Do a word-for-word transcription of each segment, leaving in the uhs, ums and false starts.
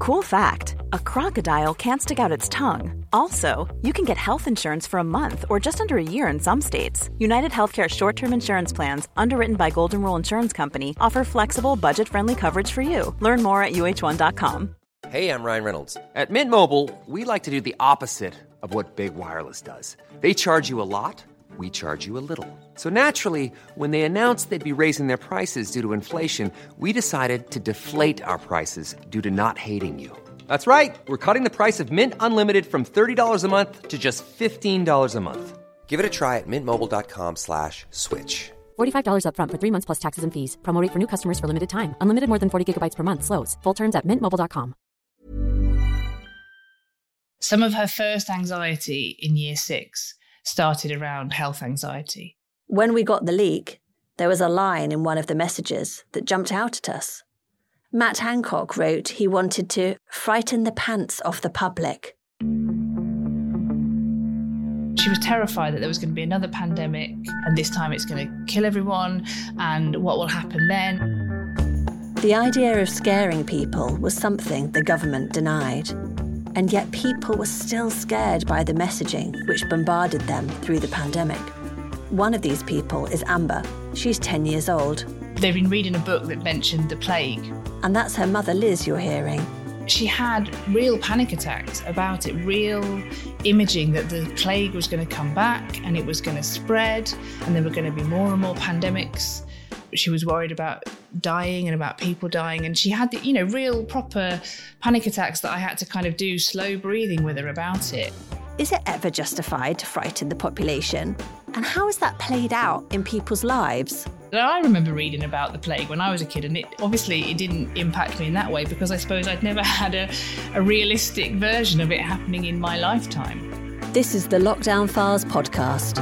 Cool fact, a crocodile can't stick out its tongue. Also, you can get health insurance for a month or just under a year in some states. United Healthcare short-term insurance plans, underwritten by Golden Rule Insurance Company, offer flexible, budget-friendly coverage for you. Learn more at U H one dot com. Hey, I'm Ryan Reynolds. At Mint Mobile, we like to do the opposite of what Big Wireless does. They charge you a lot, we charge you a little. So naturally, when they announced they'd be raising their prices due to inflation, we decided to deflate our prices due to not hating you. That's right. We're cutting the price of Mint Unlimited from thirty dollars a month to just fifteen dollars a month. Give it a try at mintmobile.com slash switch. forty-five dollars up front for three months plus taxes and fees. Promo rate for new customers for limited time. Unlimited more than forty gigabytes per month. Slows full terms at mint mobile dot com. Some of her first anxiety in year six started around health anxiety. When we got the leak, there was a line in one of the messages that jumped out at us. Matt Hancock wrote he wanted to frighten the pants off the public. She was terrified that there was going to be another pandemic, and this time it's going to kill everyone, and what will happen then? The idea of scaring people was something the government denied. And yet people were still scared by the messaging which bombarded them through the pandemic. One of these people is Amber. She's ten years old. They've been reading a book that mentioned the plague. And that's her mother Liz you're hearing. She had real panic attacks about it, real imaging that the plague was going to come back and it was going to spread and there were going to be more and more pandemics. She was worried about dying and about people dying. And she had the, you know, real proper panic attacks that I had to kind of do slow breathing with her about it. Is it ever justified to frighten the population? And how has that played out in people's lives? I remember reading about the plague when I was a kid, and it obviously it didn't impact me in that way because I suppose I'd never had a, a realistic version of it happening in my lifetime. This is the Lockdown Files podcast.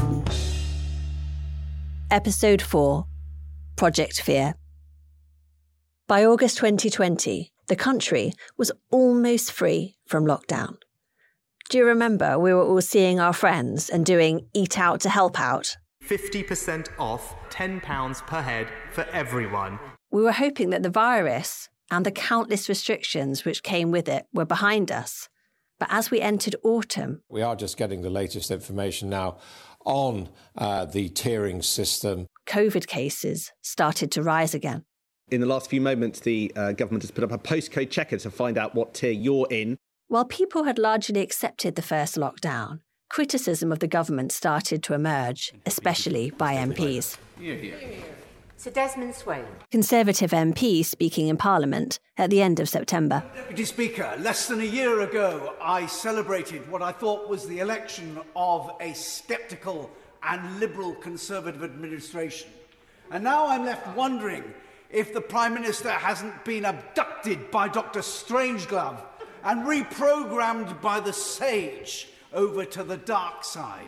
Episode four. Project Fear. By August twenty twenty, the country was almost free from lockdown. Do you remember we were all seeing our friends and doing Eat Out to Help Out? fifty percent off, ten pounds per head for everyone. We were hoping that the virus and the countless restrictions which came with it were behind us. But as we entered autumn... We are just getting the latest information now on uh, the tiering system. COVID cases started to rise again. In the last few moments, the uh, government has put up a postcode checker to find out what tier you're in. While people had largely accepted the first lockdown, criticism of the government started to emerge, especially by M Ps. Yeah, yeah. Sir Desmond Swayne. Conservative M P speaking in Parliament at the end of September. Deputy Speaker, less than a year ago, I celebrated what I thought was the election of a sceptical and liberal Conservative administration. And now I'm left wondering if the Prime Minister hasn't been abducted by Doctor Strangelove and reprogrammed by the sage over to the dark side.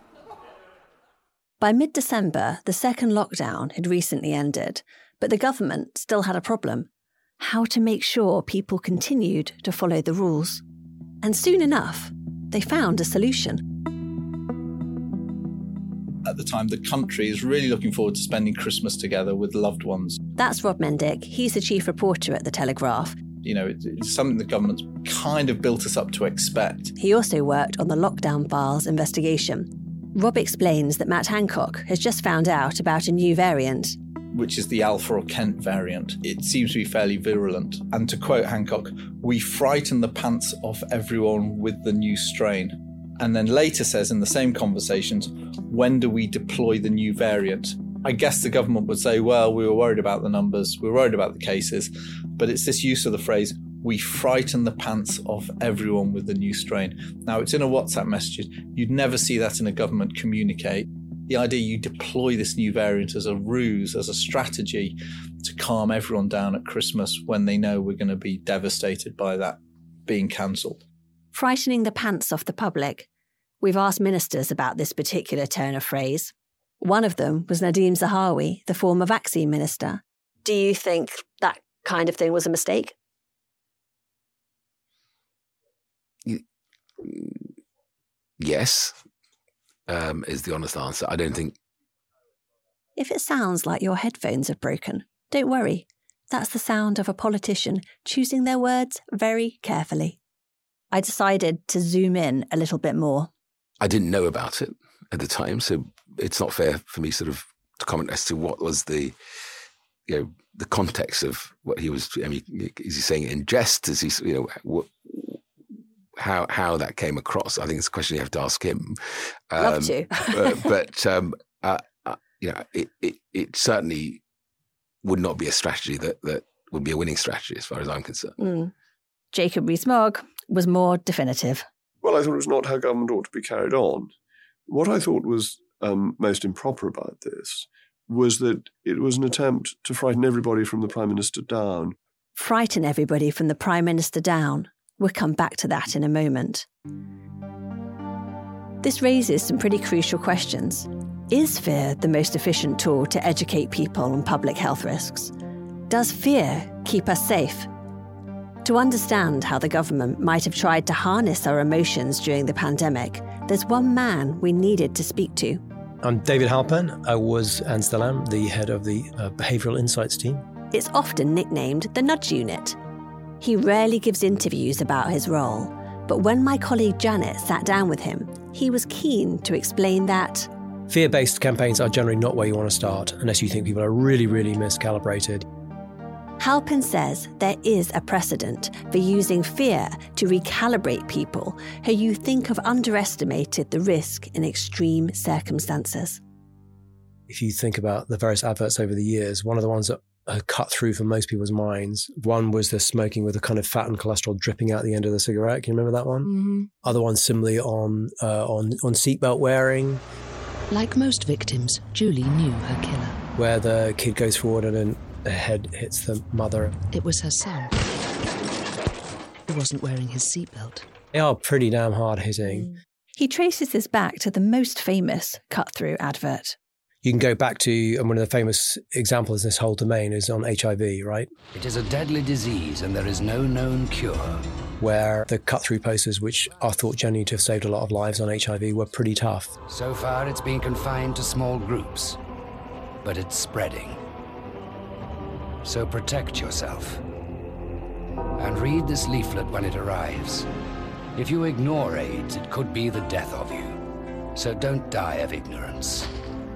By mid-December, the second lockdown had recently ended, but the government still had a problem: how to make sure people continued to follow the rules. And soon enough, they found a solution. At the time, the country is really looking forward to spending Christmas together with loved ones. That's Rob Mendick. He's the chief reporter at The Telegraph. You know, it's something the government's kind of built us up to expect. He also worked on the Lockdown Files investigation. Rob explains that Matt Hancock has just found out about a new variant, which is the Alpha or Kent variant. It seems to be fairly virulent. And to quote Hancock, "We frighten the pants off everyone with the new strain." And then later says in the same conversations, when do we deploy the new variant? I guess the government would say, well, we were worried about the numbers, we were worried about the cases, but it's this use of the phrase, we frighten the pants off everyone with the new strain. Now, it's in a WhatsApp message. You'd never see that in a government communique. The idea you deploy this new variant as a ruse, as a strategy to calm everyone down at Christmas when they know we're going to be devastated by that being cancelled. Frightening the pants off the public. We've asked ministers about this particular turn of phrase. One of them was Nadhim Zahawi, the former vaccine minister. Do you think that kind of thing was a mistake? Yes, um, is the honest answer. I don't think... If it sounds like your headphones are broken, don't worry. That's the sound of a politician choosing their words very carefully. I decided to zoom in a little bit more. I didn't know about it at the time, so it's not fair for me sort of to comment as to what was the, you know, the context of what he was. I mean, is he saying it in jest? Is he, you know, what, how how that came across? I think it's a question you have to ask him. Um, Love to. uh, but um, uh, uh, you know, it, it it certainly would not be a strategy that that would be a winning strategy as far as I'm concerned. Mm. Jacob Rees-Mogg was more definitive. Well, I thought it was not how government ought to be carried on. What I thought was um, most improper about this was that it was an attempt to frighten everybody from the Prime Minister down. Frighten everybody from the Prime Minister down. We'll come back to that in a moment. This raises some pretty crucial questions. Is fear the most efficient tool to educate people on public health risks? Does fear keep us safe? To understand how the government might have tried to harness our emotions during the pandemic, there's one man we needed to speak to. I'm David Halpern. I was, and still am, the head of the uh, Behavioural Insights team. It's often nicknamed the Nudge Unit. He rarely gives interviews about his role, but when my colleague Janet sat down with him, he was keen to explain that fear-based campaigns are generally not where you want to start unless you think people are really, really miscalibrated. Halpern says there is a precedent for using fear to recalibrate people who you think have underestimated the risk in extreme circumstances. If you think about the various adverts over the years, one of the ones that cut through for most people's minds, one was the smoking with a kind of fat and cholesterol dripping out the end of the cigarette. Can you remember that one? Mm-hmm. Other ones similarly on, uh, on, on seatbelt wearing. Like most victims, Julie knew her killer. Where the kid goes forward and then the head hits the mother. It was her son. He wasn't wearing his seatbelt. They are pretty damn hard hitting. He traces this back to the most famous cut-through advert. You can go back to, and one of the famous examples in this whole domain is on H I V, right? It is a deadly disease and there is no known cure. Where the cut-through posters, which are thought genuinely to have saved a lot of lives on H I V, were pretty tough. So far it's been confined to small groups, but it's spreading. So protect yourself. And read this leaflet when it arrives. If you ignore AIDS, it could be the death of you. So don't die of ignorance.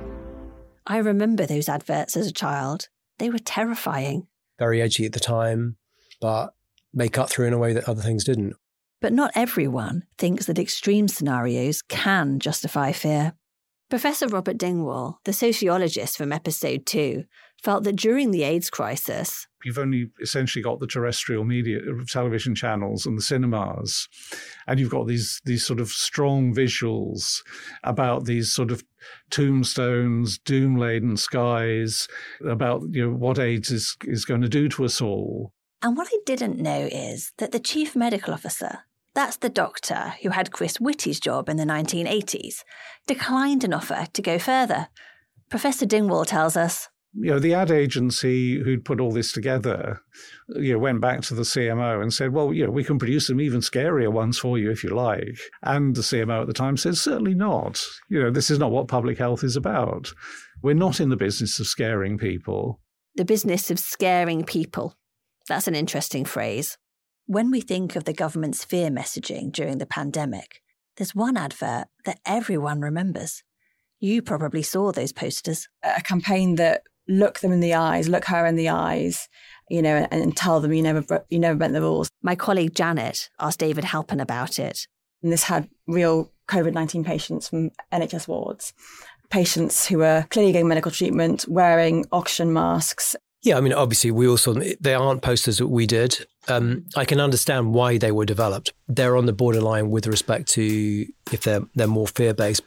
I remember those adverts as a child. They were terrifying. Very edgy at the time, but they cut through in a way that other things didn't. But not everyone thinks that extreme scenarios can justify fear. Professor Robert Dingwall, the sociologist from episode two, felt that during the AIDS crisis, you've only essentially got the terrestrial media, television channels and the cinemas, and you've got these these sort of strong visuals about these sort of tombstones, doom-laden skies, about, you know, what AIDS is, is going to do to us all. And what I didn't know is that the chief medical officer, that's the doctor who had Chris Whitty's job in the nineteen eighties, declined an offer to go further. Professor Dingwall tells us, you know, the ad agency who'd put all this together, you know, went back to the C M O and said, well, you know, we can produce some even scarier ones for you if you like. And the C M O at the time said, certainly not. You know, this is not what public health is about. We're not in the business of scaring people. The business of scaring people. That's an interesting phrase. When we think of the government's fear messaging during the pandemic, there's one advert that everyone remembers. You probably saw those posters. A campaign that look them in the eyes, look her in the eyes, you know, and, and tell them you never you never bent the rules. My colleague Janet asked David Halpern about it. And this had real COVID nineteen patients from N H S wards, patients who were clearly getting medical treatment, wearing oxygen masks. Yeah, I mean, obviously, we also, they aren't posters that we did. Um, I can understand why they were developed. They're on the borderline with respect to if they're they're more fear-based.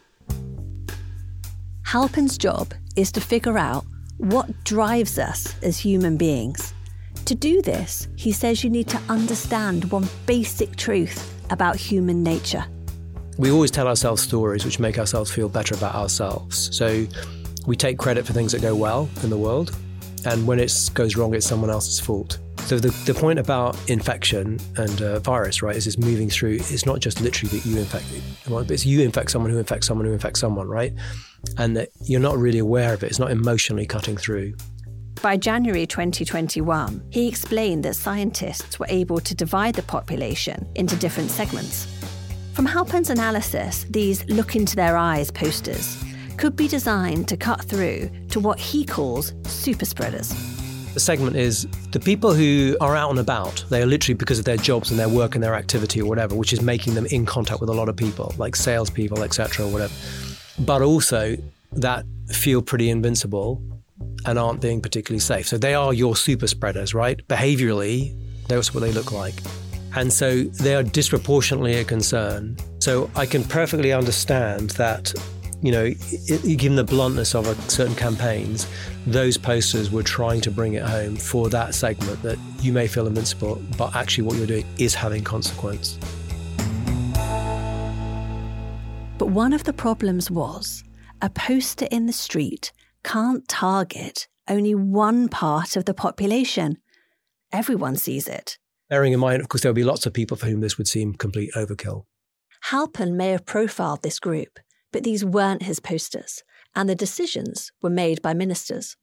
Halpern's job is to figure out what drives us as human beings. To do this, he says you need to understand one basic truth about human nature. We always tell ourselves stories which make ourselves feel better about ourselves. So we take credit for things that go well in the world. And when it goes wrong, it's someone else's fault. So the, the point about infection and uh, virus, right, is it's moving through. It's not just literally that you infect, but it's you infect someone who infects someone who infects someone, right? And that you're not really aware of it. It's not emotionally cutting through. By January twenty twenty-one, he explained that scientists were able to divide the population into different segments. From Halpern's analysis, these look into their eyes posters could be designed to cut through to what he calls super spreaders. The segment is the people who are out and about. They are literally because of their jobs and their work and their activity or whatever, which is making them in contact with a lot of people, like salespeople, et cetera, or whatever. But also that feel pretty invincible and aren't being particularly safe. So they are your super spreaders, right? Behaviourally, that's what they look like. And so they are disproportionately a concern. So I can perfectly understand that, you know, it, given the bluntness of a, certain campaigns, those posters were trying to bring it home for that segment that you may feel invincible, but actually what you're doing is having consequence. But one of the problems was a poster in the street can't target only one part of the population. Everyone sees it. Bearing in mind, of course, there will be lots of people for whom this would seem complete overkill. Halpern may have profiled this group, but these weren't his posters, and the decisions were made by ministers.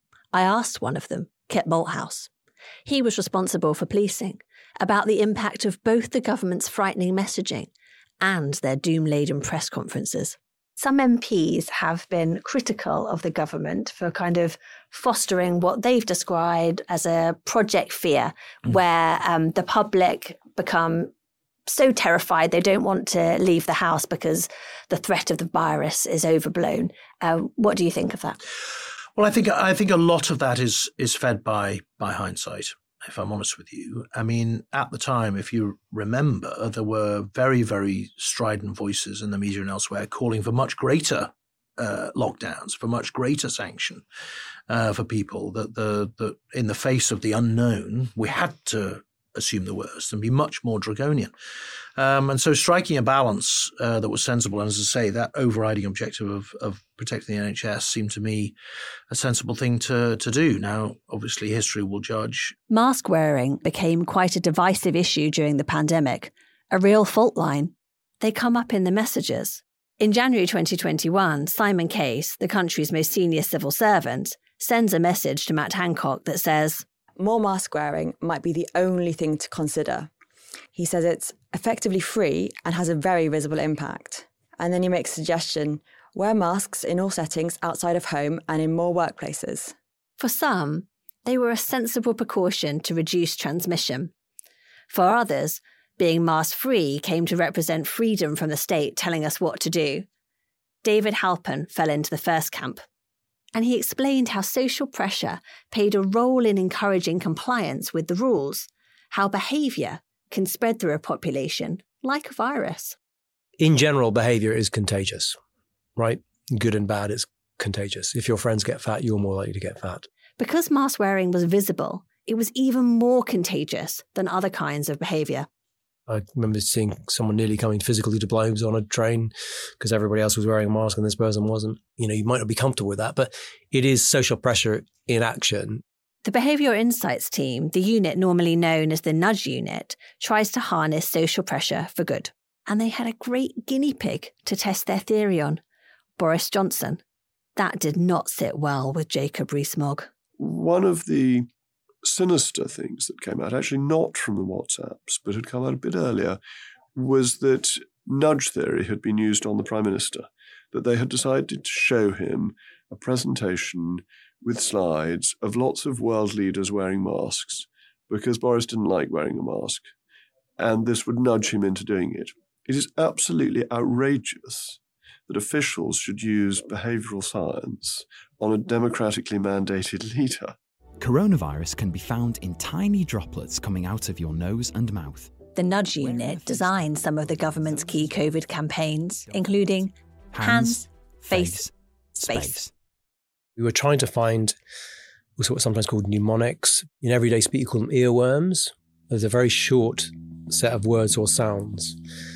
I asked one of them, Kit Malthouse. He was responsible for policing, about the impact of both the government's frightening messaging and their doom-laden press conferences. Some M Ps have been critical of the government for kind of fostering what they've described as a project fear, mm. where um, the public become so terrified they don't want to leave the house because the threat of the virus is overblown. Uh, what do you think of that? Well, I think I think a lot of that is is fed by by hindsight, if I'm honest with you. I mean, at the time, if you remember, there were very, very strident voices in the media and elsewhere calling for much greater uh, lockdowns, for much greater sanction uh, for people, that the, the in the face of the unknown, we had to assume the worst and be much more draconian. Um, and so striking a balance uh, that was sensible, and as I say, that overriding objective of, of protecting the N H S seemed to me a sensible thing to, to do. Now, obviously, history will judge. Mask wearing became quite a divisive issue during the pandemic, a real fault line. They come up in the messages. In January twenty twenty-one, Simon Case, the country's most senior civil servant, sends a message to Matt Hancock that says, more mask wearing might be the only thing to consider. He says it's effectively free and has a very visible impact. And then he makes a suggestion, wear masks in all settings outside of home and in more workplaces. For some, they were a sensible precaution to reduce transmission. For others, being mask-free came to represent freedom from the state telling us what to do. David Halpern fell into the first camp. And he explained how social pressure played a role in encouraging compliance with the rules, how behaviour can spread through a population like a virus. In general, behaviour is contagious, right? Good and bad is contagious. If your friends get fat, you're more likely to get fat. Because mask wearing was visible, it was even more contagious than other kinds of behaviour. I remember seeing someone nearly coming physically to blows on a train because everybody else was wearing a mask and this person wasn't. You know, you might not be comfortable with that, but it is social pressure in action. The Behaviour Insights team, the unit normally known as the Nudge Unit, tries to harness social pressure for good. And they had a great guinea pig to test their theory on, Boris Johnson. That did not sit well with Jacob Rees-Mogg. One of the sinister things that came out, actually not from the WhatsApps, but had come out a bit earlier, was that nudge theory had been used on the Prime Minister, that they had decided to show him a presentation with slides of lots of world leaders wearing masks because Boris didn't like wearing a mask, and this would nudge him into doing it. It is absolutely outrageous that officials should use behavioural science on a democratically mandated leader. Coronavirus can be found in tiny droplets coming out of your nose and mouth. The Nudge Unit designed some of the government's key COVID campaigns, including hands, hands face, face, space. We were trying to find what's sometimes called mnemonics. In everyday speak, you call them earworms. There's a very short set of words or sounds,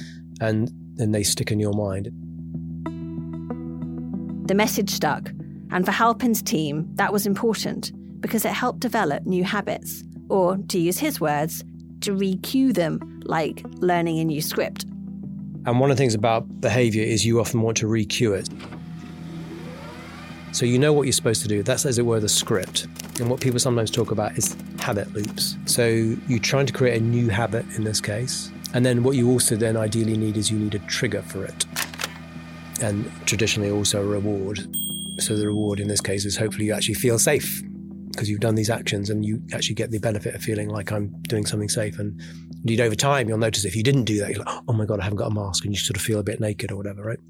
and then they stick in your mind. The message stuck, and for Halpern's team, that was important, because it helped develop new habits, or, to use his words, to re-cue them, like learning a new script. And one of the things about behaviour is you often want to re-cue it. So you know what you're supposed to do. That's, as it were, the script. And what people sometimes talk about is habit loops. So you're trying to create a new habit in this case. And then what you also then ideally need is you need a trigger for it. And traditionally also a reward. So the reward in this case is hopefully you actually feel safe because you've done these actions and you actually get the benefit of feeling like I'm doing something safe. And indeed over time, you'll notice if you didn't do that, you're like, oh my God, I haven't got a mask. And you sort of feel a bit naked or whatever, right?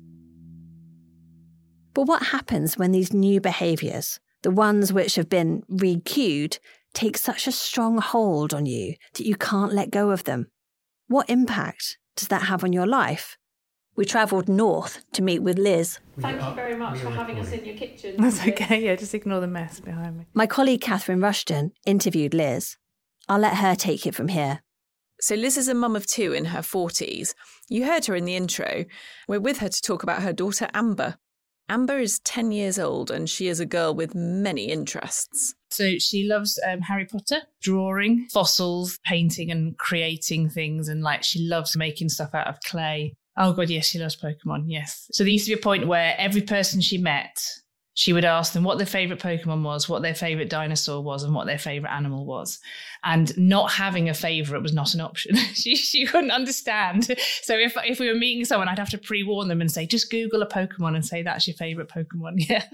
But what happens when these new behaviours, the ones which have been re-cued, take such a strong hold on you that you can't let go of them? What impact does that have on your life? We travelled north to meet with Liz. Thank you very much for having us in your kitchen. That's okay, yeah, just ignore the mess behind me. My colleague Catherine Rushton interviewed Liz. I'll let her take it from here. So Liz is a mum of two in her forties. You heard her in the intro. We're with her to talk about her daughter Amber. Amber is ten years old and she is a girl with many interests. So she loves um, Harry Potter, drawing, fossils, painting and creating things. And like she loves making stuff out of clay. Oh God, yes, she loves Pokemon, yes. So there used to be a point where every person she met, she would ask them what their favourite Pokemon was, what their favourite dinosaur was, and what their favourite animal was. And not having a favourite was not an option. she she couldn't understand. So if if we were meeting someone, I'd have to pre-warn them and say, just Google a Pokemon and say that's your favourite Pokemon. Yeah.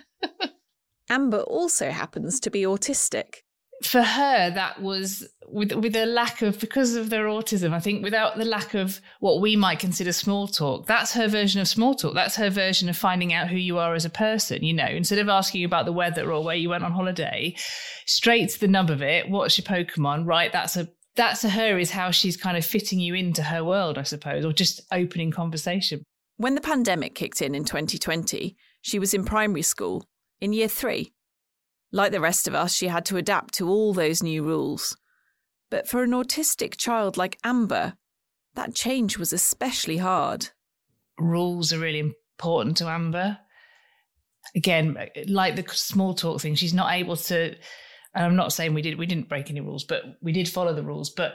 Amber also happens to be autistic. For her, that was with with a lack of, because of their autism, I think without the lack of what we might consider small talk, that's her version of small talk. That's her version of finding out who you are as a person, you know, instead of asking you about the weather or where you went on holiday, straight to the nub of it. What's your Pokemon? Right. That's a, that to her is how she's kind of fitting you into her world, I suppose, or just opening conversation. When the pandemic kicked in in twenty twenty, she was in primary school in year three. Like the rest of us, she had to adapt to all those new rules. But for an autistic child like Amber, that change was especially hard. Rules are really important to Amber. Again, like the small talk thing, she's not able to, and I'm not saying we did, we didn't break any rules, but we did follow the rules, but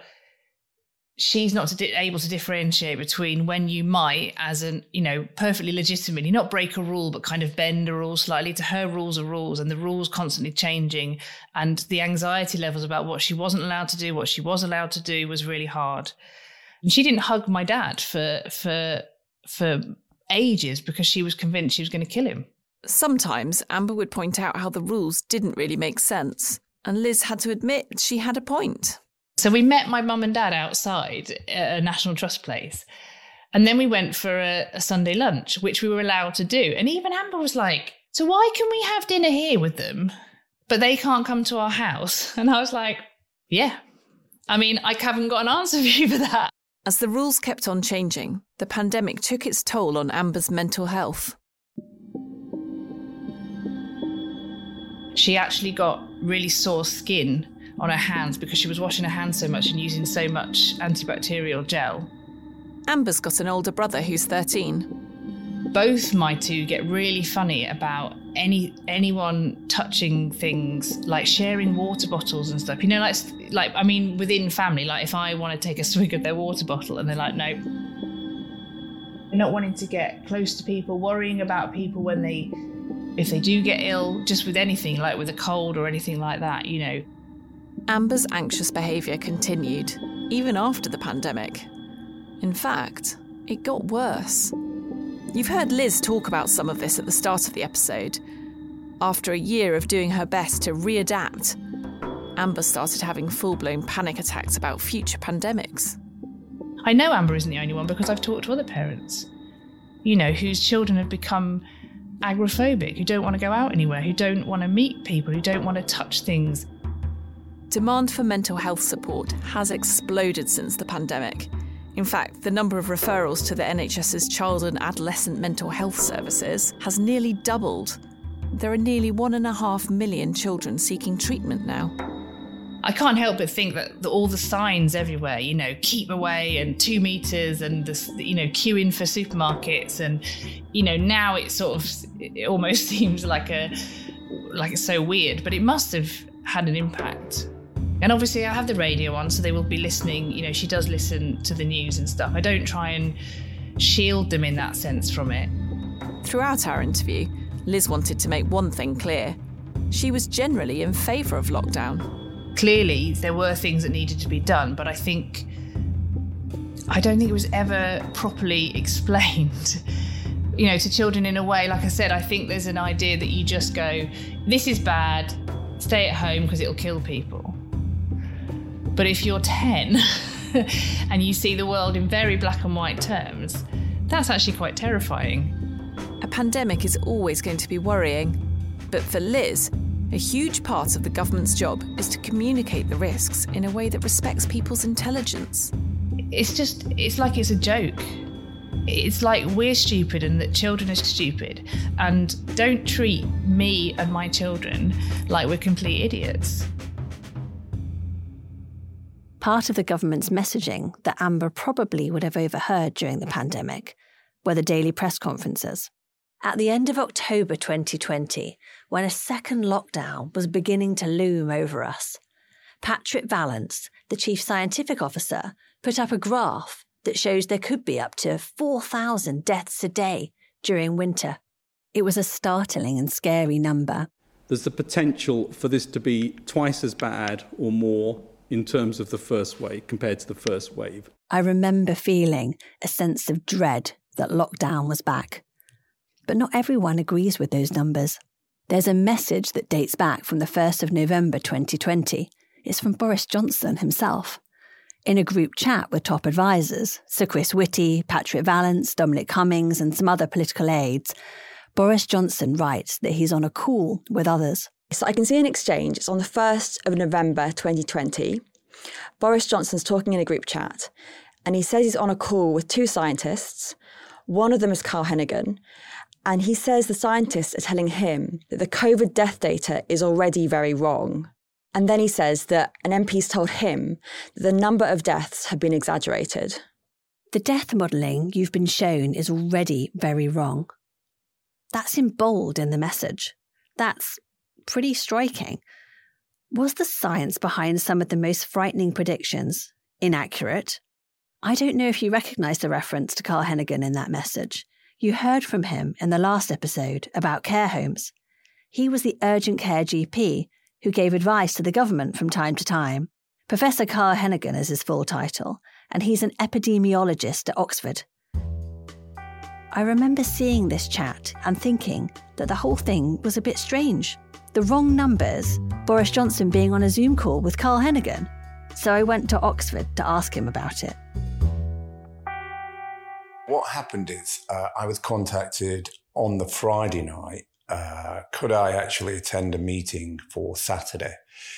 she's not to di- able to differentiate between when you might, as an, you know, perfectly legitimately, not break a rule, but kind of bend a rule slightly. To her, rules are rules, and the rules constantly changing. And the anxiety levels about what she wasn't allowed to do, what she was allowed to do was really hard. And she didn't hug my dad for, for, for ages because she was convinced she was going to kill him. Sometimes Amber would point out how the rules didn't really make sense. And Liz had to admit she had a point. So we met my mum and dad outside at a National Trust place. And then we went for a, a Sunday lunch, which we were allowed to do. And even Amber was like, so why can we have dinner here with them, but they can't come to our house? And I was like, yeah. I mean, I haven't got an answer for you for that. As the rules kept on changing, the pandemic took its toll on Amber's mental health. She actually got really sore skin on her hands because she was washing her hands so much and using so much antibacterial gel. Amber's got an older brother who's thirteen. Both my two get really funny about any anyone touching things, like sharing water bottles and stuff. You know, like, like I mean, within family, like if I want to take a swig of their water bottle and they're like, no. They're not wanting to get close to people, worrying about people when they, if they do get ill, just with anything, like with a cold or anything like that, you know. Amber's anxious behaviour continued, even after the pandemic. In fact, it got worse. You've heard Liz talk about some of this at the start of the episode. After a year of doing her best to readapt, Amber started having full-blown panic attacks about future pandemics. I know Amber isn't the only one because I've talked to other parents, you know, whose children have become agoraphobic, who don't want to go out anywhere, who don't want to meet people, who don't want to touch things. Demand for mental health support has exploded since the pandemic. In fact, the number of referrals to the NHS's child and adolescent mental health services has nearly doubled. There are nearly one and a half million children seeking treatment now. I can't help but think that the, all the signs everywhere, you know, keep away and two metres and, the, you know, queuing for supermarkets. And, you know, now it sort of, it almost seems like a, like it's so weird, but it must have had an impact. And obviously I have the radio on, so they will be listening. You know, she does listen to the news and stuff. I don't try and shield them in that sense from it. Throughout our interview, Liz wanted to make one thing clear. She was generally in favour of lockdown. Clearly, there were things that needed to be done, but I think, I don't think it was ever properly explained, you know, to children in a way. Like I said, I think there's an idea that you just go, this is bad, stay at home because it'll kill people. But if you're ten and you see the world in very black and white terms, that's actually quite terrifying. A pandemic is always going to be worrying. But for Liz, a huge part of the government's job is to communicate the risks in a way that respects people's intelligence. It's just, it's like it's a joke. It's like we're stupid and that children are stupid. And don't treat me and my children like we're complete idiots. Part of the government's messaging that Amber probably would have overheard during the pandemic were the daily press conferences. At the end of October twenty twenty, when a second lockdown was beginning to loom over us, Patrick Vallance, the chief scientific officer, put up a graph that shows there could be up to four thousand deaths a day during winter. It was a startling and scary number. There's the potential for this to be twice as bad or more in terms of the first wave compared to the first wave. I remember feeling a sense of dread that lockdown was back. But not everyone agrees with those numbers. There's a message that dates back from the first of November twenty twenty. It's from Boris Johnson himself. In a group chat with top advisors, Sir Chris Whitty, Patrick Vallance, Dominic Cummings and some other political aides, Boris Johnson writes that he's on a call with others. So I can see an exchange. It's on the first of November twenty twenty. Boris Johnson's talking in a group chat and he says he's on a call with two scientists. One of them is Carl Heneghan. And he says the scientists are telling him that the COVID death data is already very wrong. And then he says that an M P's told him that the number of deaths have been exaggerated. The death modelling you've been shown is already very wrong. That's in bold in the message. That's pretty striking. Was the science behind some of the most frightening predictions inaccurate? I don't know if you recognise the reference to Carl Heneghan in that message. You heard from him in the last episode about care homes. He was the urgent care G P who gave advice to the government from time to time. Professor Carl Heneghan is his full title, and he's an epidemiologist at Oxford. I remember seeing this chat and thinking that the whole thing was a bit strange. The wrong numbers, Boris Johnson being on a Zoom call with Carl Heneghan. So I went to Oxford to ask him about it. What happened is uh, I was contacted on the Friday night. Uh, could I actually attend a meeting for Saturday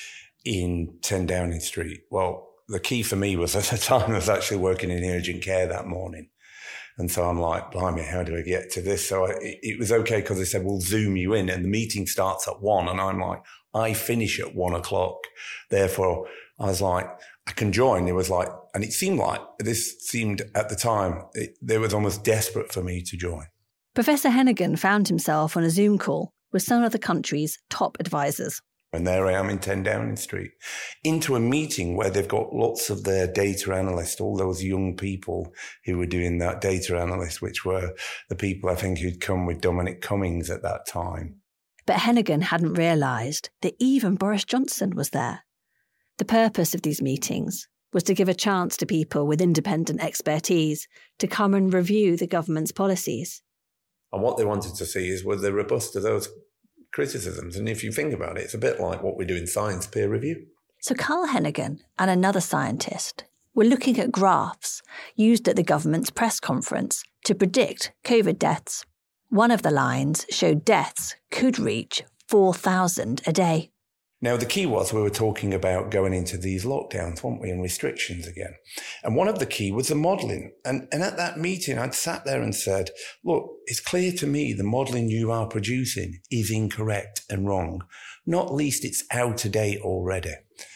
in ten Downing Street? Well, the key for me was at the time I was actually working in urgent care that morning. And so I'm like, blimey, how do I get to this? So I, it, it was okay because they said, we'll Zoom you in and the meeting starts at one. And I'm like, I finish at one o'clock. Therefore, I was like, I can join. It was like, and it seemed like, this seemed at the time, it, they was almost desperate for me to join. Professor Heneghan found himself on a Zoom call with some of the country's top advisors. And there I am in ten Downing Street, into a meeting where they've got lots of their data analysts, all those young people who were doing that data analyst, which were the people I think who'd come with Dominic Cummings at that time. But Heneghan hadn't realised that even Boris Johnson was there. The purpose of these meetings was to give a chance to people with independent expertise to come and review the government's policies. And what they wanted to see is, were they robust to those criticisms? And if you think about it, it's a bit like what we do in science peer review. So Carl Heneghan and another scientist were looking at graphs used at the government's press conference to predict COVID deaths. One of the lines showed deaths could reach four thousand a day. Now, the key was we were talking about going into these lockdowns, weren't we, and restrictions again. And one of the key was the modelling. And, and at that meeting, I'd sat there and said, look, it's clear to me the modelling you are producing is incorrect and wrong. Not least it's out of date already.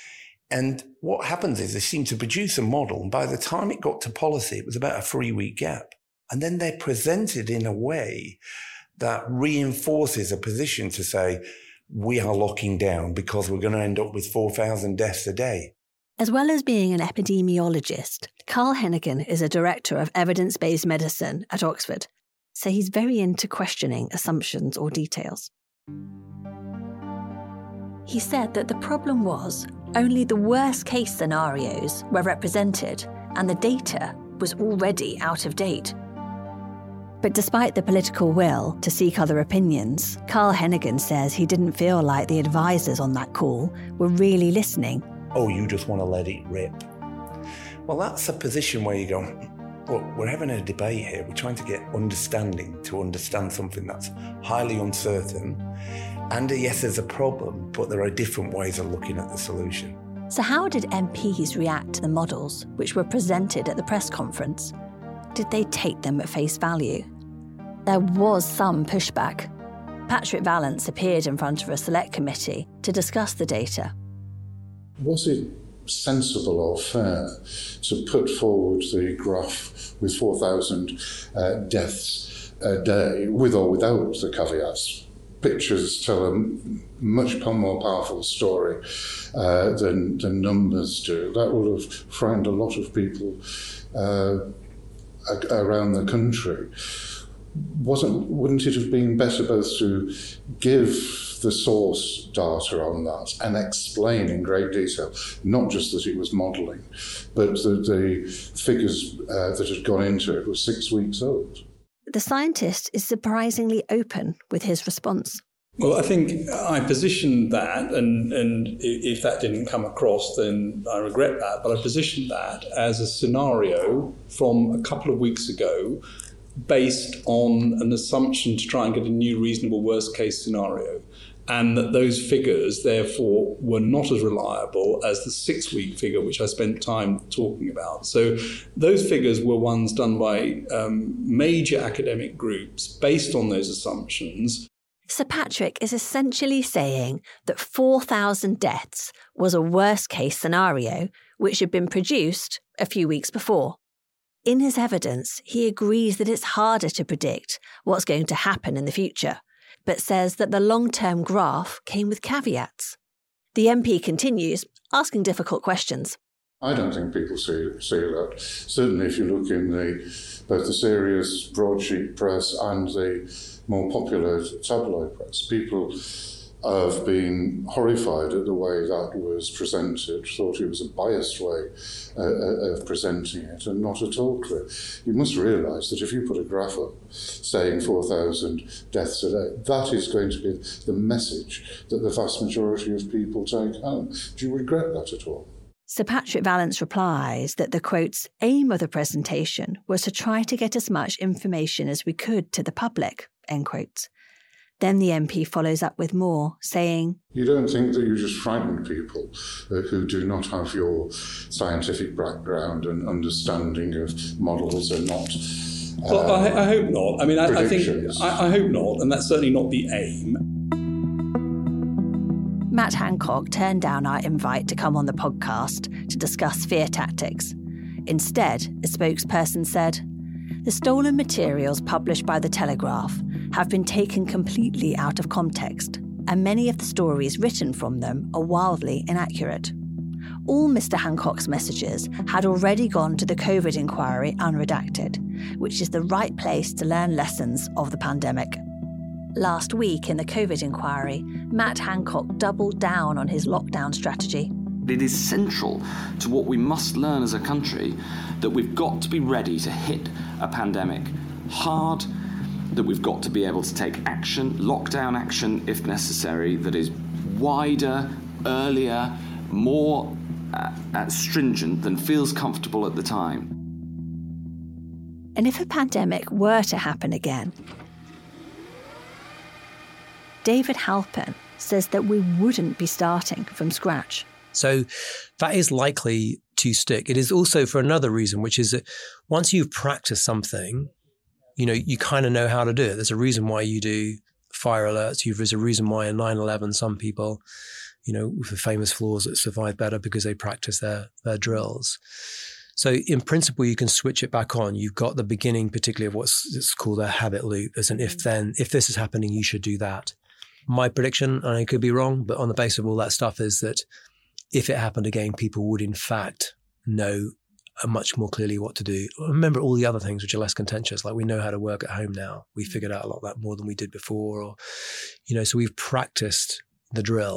And what happens is they seem to produce a model, and by the time it got to policy, it was about a three-week gap. And then they presented in a way that reinforces a position to say, we are locking down because we're going to end up with four thousand deaths a day. As well as being an epidemiologist, Carl Heneghan is a director of evidence-based medicine at Oxford, so he's very into questioning assumptions or details. He said that the problem was only the worst case scenarios were represented and the data was already out of date. But despite the political will to seek other opinions, Carl Hennigan says he didn't feel like the advisors on that call were really listening. Oh, you just want to let it rip. Well, that's a position where you go, look, we're having a debate here. We're trying to get understanding to understand something that's highly uncertain. And yes, there's a problem, but there are different ways of looking at the solution. So how did M Ps react to the models which were presented at the press conference? Did they take them at face value? There was some pushback. Patrick Vallance appeared in front of a select committee to discuss the data. Was it sensible or fair to put forward the graph with four thousand uh, deaths a day, with or without the caveats? Pictures tell a much more powerful story uh, than, than numbers do. That would have frightened a lot of people uh, around the country. Wasn't, wouldn't it have been better both to give the source data on that and explain in great detail, not just that it was modelling, but that the figures uh, that had gone into it were six weeks old? The scientist is surprisingly open with his response. Well, I think I positioned that, and, and if that didn't come across, then I regret that, but I positioned that as a scenario from a couple of weeks ago based on an assumption to try and get a new reasonable worst-case scenario, and that those figures, therefore, were not as reliable as the six-week figure, which I spent time talking about. So those figures were ones done by um, major academic groups based on those assumptions. Sir Patrick is essentially saying that four thousand deaths was a worst-case scenario which had been produced a few weeks before. In his evidence, he agrees that it's harder to predict what's going to happen in the future, but says that the long-term graph came with caveats. The M P continues, asking difficult questions. I don't think people see, see that. Certainly if you look in the both the serious broadsheet press and the more popular tabloid press, people have been horrified at the way that was presented, thought it was a biased way uh, of presenting it, and not at all clear. You must realise that if you put a graph up saying four thousand deaths a day, that is going to be the message that the vast majority of people take home. Do you regret that at all? Sir Patrick Vallance replies that the, quotes, aim of the presentation was to try to get as much information as we could to the public, end quotes. Then the M P follows up with more, saying, You don't think that you just frightened people uh, who do not have your scientific background and understanding of models and not... Um, well, I, I hope not. I mean, I, I think, I, I hope not, and that's certainly not the aim. Matt Hancock turned down our invite to come on the podcast to discuss fear tactics. Instead, a spokesperson said, the stolen materials published by The Telegraph have been taken completely out of context, and many of the stories written from them are wildly inaccurate. All Mister Hancock's messages had already gone to the COVID inquiry unredacted, which is the right place to learn lessons of the pandemic. Last week in the COVID inquiry, Matt Hancock doubled down on his lockdown strategy. It is central to what we must learn as a country, that we've got to be ready to hit a pandemic hard, that we've got to be able to take action, lockdown action if necessary, that is wider, earlier, more uh, uh, stringent than feels comfortable at the time. And if a pandemic were to happen again, David Halpern says that we wouldn't be starting from scratch. So that is likely to stick. It is also for another reason, which is that once you've practiced something, you know, you kind of know how to do it. There's a reason why you do fire alerts. There's a reason why in nine eleven, some people, you know, with the famous floors that survive better because they practice their, their drills. So in principle, you can switch it back on. You've got the beginning, particularly of what's it's called a habit loop. As an if then, if this is happening, you should do that. My prediction, and I could be wrong, but on the basis of all that stuff is that if it happened again, people would in fact know much more clearly what to do. Remember all the other things which are less contentious, like we know how to work at home now. We figured out a lot of that more than we did before, or, you know, so we've practiced the drill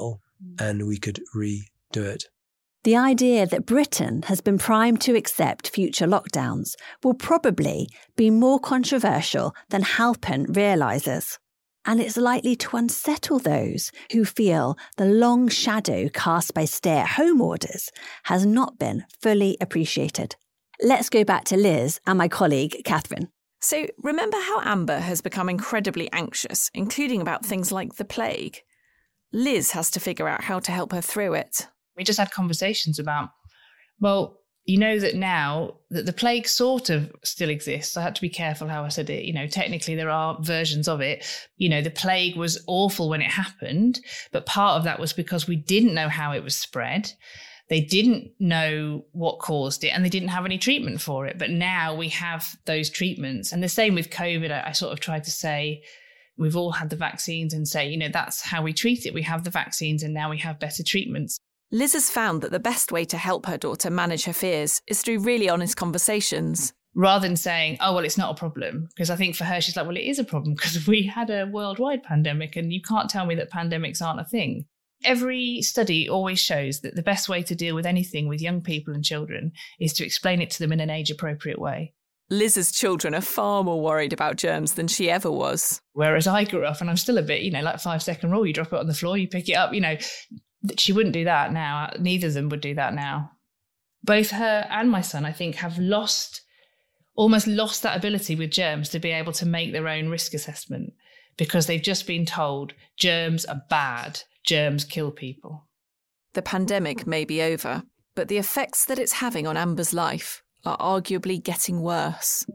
and we could redo it. The idea that Britain has been primed to accept future lockdowns will probably be more controversial than Halpin realises. And it's likely to unsettle those who feel the long shadow cast by stay-at-home orders has not been fully appreciated. Let's go back to Liz and my colleague, Catherine. So remember how Amber has become incredibly anxious, including about things like the plague? Liz has to figure out how to help her through it. We just had conversations about, well, you know that now that the plague sort of still exists. I had to be careful how I said it. You know, technically there are versions of it. You know, the plague was awful when it happened, but part of that was because we didn't know how it was spread. They didn't know what caused it and they didn't have any treatment for it. But now we have those treatments. And the same with COVID. I, I sort of tried to say, we've all had the vaccines and say, you know, that's how we treat it. We have the vaccines and now we have better treatments. Liz has found that the best way to help her daughter manage her fears is through really honest conversations. Rather than saying, oh, well, it's not a problem. Because I think for her, she's like, well, it is a problem because we had a worldwide pandemic and you can't tell me that pandemics aren't a thing. Every study always shows that the best way to deal with anything with young people and children is to explain it to them in an age-appropriate way. Liz's children are far more worried about germs than she ever was. Whereas I grew up, and I'm still a bit, you know, like five-second rule, you drop it on the floor, you pick it up, you know. She wouldn't do that now. Neither of them would do that now. Both her and my son, I think, have lost, almost lost that ability with germs to be able to make their own risk assessment because they've just been told germs are bad, germs kill people. The pandemic may be over, but the effects that it's having on Amber's life are arguably getting worse.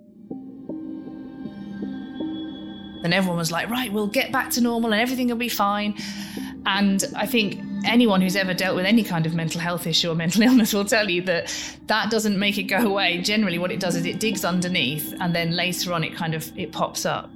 And everyone was like, right, we'll get back to normal and everything will be fine. And I think anyone who's ever dealt with any kind of mental health issue or mental illness will tell you that that doesn't make it go away. Generally, what it does is it digs underneath and then later on it kind of, it pops up.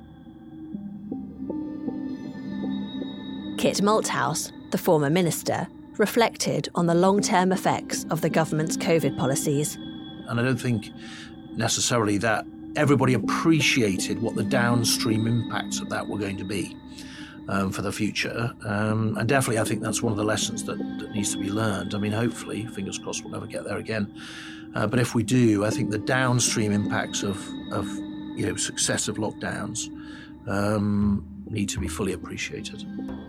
Kit Malthouse, the former minister, reflected on the long-term effects of the government's COVID policies. And I don't think necessarily that everybody appreciated what the downstream impacts of that were going to be. Um, for the future. Um, and definitely I think that's one of the lessons that, that needs to be learned. I mean, hopefully, fingers crossed, we'll never get there again. Uh, but if we do, I think the downstream impacts of, of you know, successive lockdowns um, need to be fully appreciated.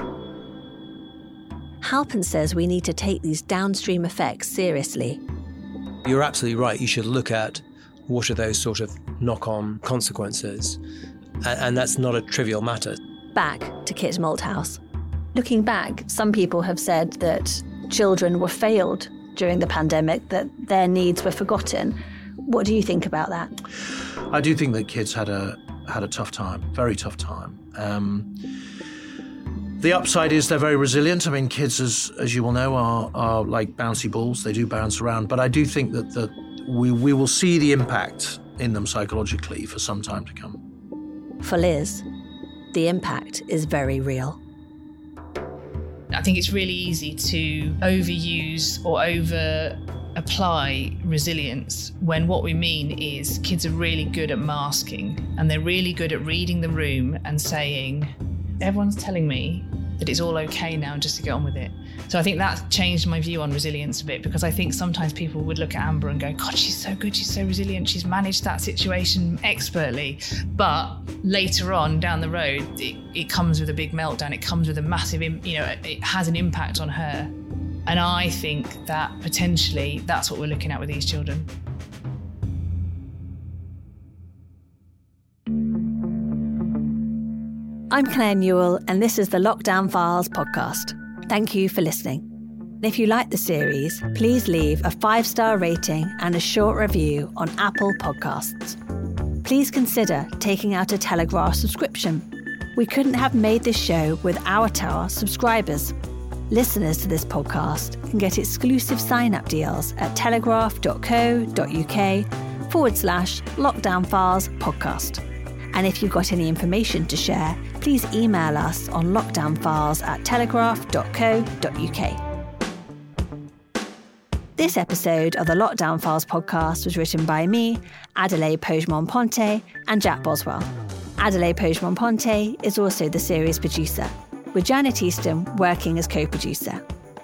Halpin says we need to take these downstream effects seriously. You're absolutely right. You should look at what are those sort of knock-on consequences. And, and that's not a trivial matter. Back to Kit Malthouse. Looking back, some people have said that children were failed during the pandemic, that their needs were forgotten. What do you think about that? I do think that kids had a had a tough time, very tough time. Um, the upside is they're very resilient. I mean, kids, as as you will know, are are like bouncy balls. They do bounce around. But I do think that the, we we will see the impact in them psychologically for some time to come. For Liz, the impact is very real. I think it's really easy to overuse or over apply resilience when what we mean is kids are really good at masking and they're really good at reading the room and saying, everyone's telling me that it's all okay now just to get on with it. So I think that changed my view on resilience a bit because I think sometimes people would look at Amber and go, God, she's so good, she's so resilient, she's managed that situation expertly. But later on down the road, it, it comes with a big meltdown, it comes with a massive, you know, it has an impact on her. And I think that potentially that's what we're looking at with these children. I'm Claire Newell, and this is the Lockdown Files podcast. Thank you for listening. If you like the series, please leave a five-star rating and a short review on Apple Podcasts. Please consider taking out a Telegraph subscription. We couldn't have made this show without our subscribers. Listeners to this podcast can get exclusive sign-up deals at telegraph.co.uk forward slash Lockdown Files podcast. And if you've got any information to share, please email us on lockdownfiles at telegraph.co.uk. This episode of the Lockdown Files podcast was written by me, Adelaide Pogemon-Ponte, and Jack Boswell. Adelaide Pogemon-Ponte is also the series producer, with Janet Easton working as co-producer.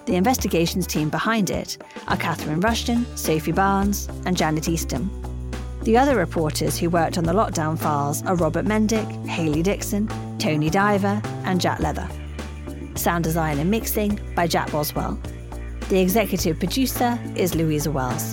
The investigations team behind it are Catherine Rushton, Sophie Barnes, and Janet Eastham. The other reporters who worked on the lockdown files are Robert Mendick, Hayley Dixon, Tony Diver, and Jack Leather. Sound design and mixing by Jack Boswell. The executive producer is Louisa Wells.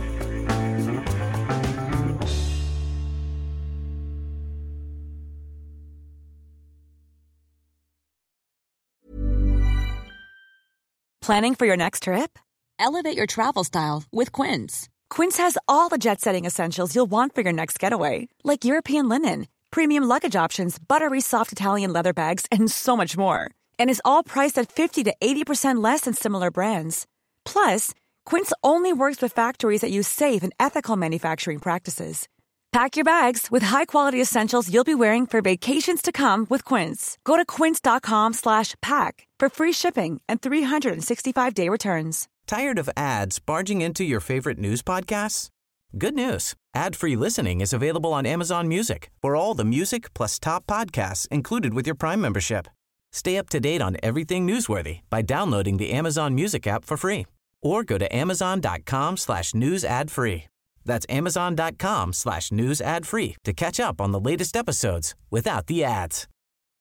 Planning for your next trip? Elevate your travel style with Quince. Quince has all the jet-setting essentials you'll want for your next getaway, like European linen, premium luggage options, buttery soft Italian leather bags, and so much more. And is all priced at fifty to eighty percent less than similar brands. Plus, Quince only works with factories that use safe and ethical manufacturing practices. Pack your bags with high-quality essentials you'll be wearing for vacations to come with Quince. Go to quince.com slash pack for free shipping and three sixty-five day returns. Tired of ads barging into your favorite news podcasts? Good news. Ad-free listening is available on Amazon Music for all the music plus top podcasts included with your Prime membership. Stay up to date on everything newsworthy by downloading the Amazon Music app for free or go to amazon.com slash news ad free. That's amazon.com slash news ad free to catch up on the latest episodes without the ads.